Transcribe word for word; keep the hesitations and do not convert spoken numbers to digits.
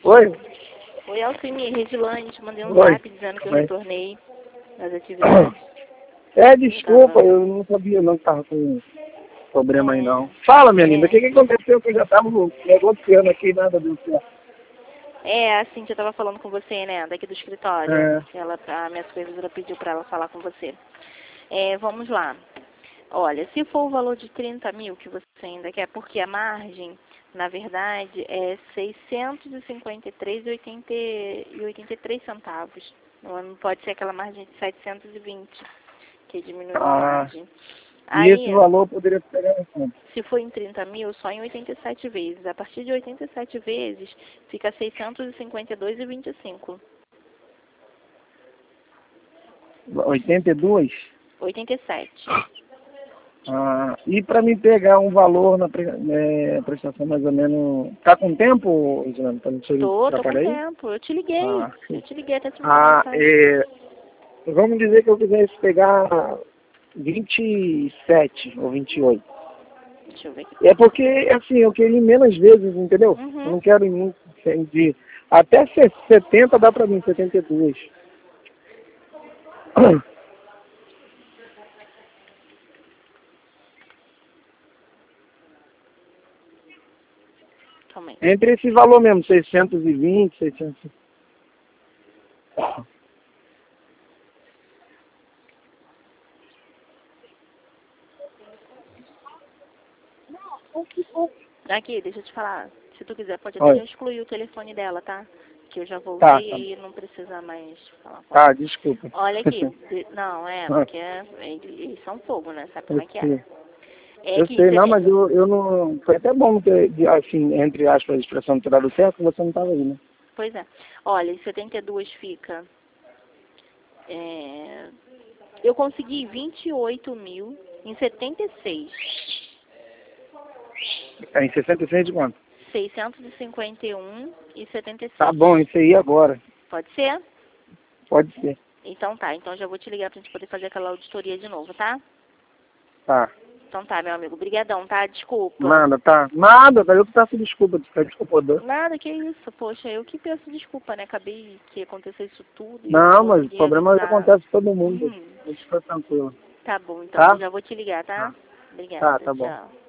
Oi? Oi, Alcine, Resilane, te mandei um Oi. zap dizendo que eu Oi. retornei das atividades. É, desculpa, eu não sabia não que tava com problema aí É, não. Fala, minha é. linda, o que que aconteceu que eu já tava negociando aqui e nada deu certo? É, a Cintia tava falando com você, né, daqui do escritório. É. Ela, a minha supervisora pediu pra ela falar com você. É, vamos lá. Olha, se for o valor de trinta mil que você ainda quer, porque a margem, na verdade, é seiscentos e cinquenta e três reais e oitenta e três centavos. Não, não pode ser aquela margem de setecentos e vinte, que diminuiu a Ah, margem. e Aí, esse valor eu poderia pegar em conta? se for em trinta mil, só em oitenta e sete vezes. A partir de oitenta e sete vezes, fica seiscentos e cinquenta e dois reais e vinte e cinco. oitenta e dois? oitenta e sete. Ah, e para me pegar um valor na pre, é, prestação mais ou menos... Tá com tempo, Reginaldo, para não te Tô, tô com atrapalhar aí? tempo. Eu te liguei. Ah, Eu te liguei até te mandar ah mensagem. é, vamos dizer que eu quisesse pegar vinte e sete ou vinte e oito. Deixa eu ver aqui. É porque, assim, eu queria ir menos vezes, entendeu? Uhum. Eu não quero ir muito, de até setenta dá pra mim, setenta e dois. Calma aí. Entre esse valor mesmo, seiscentos e vinte, seiscentos. Aqui, deixa eu te falar. Se tu quiser, pode até Olha, já excluir o telefone dela, tá? Que eu já tá, voltei tá, e não precisa mais falar com ela. tá, desculpa. Olha aqui. de- Não, é, porque é- eles são fogo, né? Sabe como Eu é que é? sei, É eu que sei, você não, tem... mas eu, eu não... Foi até bom ter, de- assim, entre aspas, a expressão ter dado certo, você não tava aí, né? Pois é. Olha, em setenta e dois fica... É... Eu consegui vinte e oito mil em setenta e seis. É em sessenta e seis de quanto? seiscentos e cinquenta e um e setenta e Tá seis. bom, isso aí agora. Pode ser? Pode ser. Então tá, então já vou te ligar pra gente poder fazer aquela auditoria de novo, tá? Tá. Então tá, meu amigo. Brigadão, tá? Desculpa. Nada, tá. Nada, tá. Eu que peço desculpa, desculpa. Dor. Nada, que isso. Poxa, eu que peço desculpa, né? Acabei que aconteceu isso tudo e eu não Não, mas consegui problema ajudar. acontece com todo mundo. Hum, A gente fica tranquilo. tá bom, então. Tá? Já vou te ligar, tá? Tá, Obrigada, tá, tá bom. tchau.